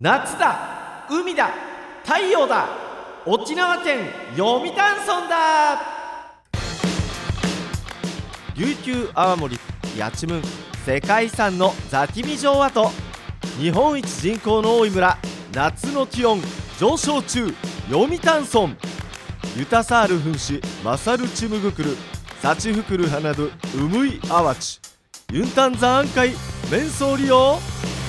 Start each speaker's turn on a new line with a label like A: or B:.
A: 夏だ、海だ、太陽だ、沖縄県読谷村だ。琉球泡盛八千文世界遺産の座喜味城跡、日本一人口の多い村、夏の気温上昇中読谷村。ユタサール噴子マサルチムグクルサチフクルハナドウムイアワチユンタンザーンカイメンソーリオ。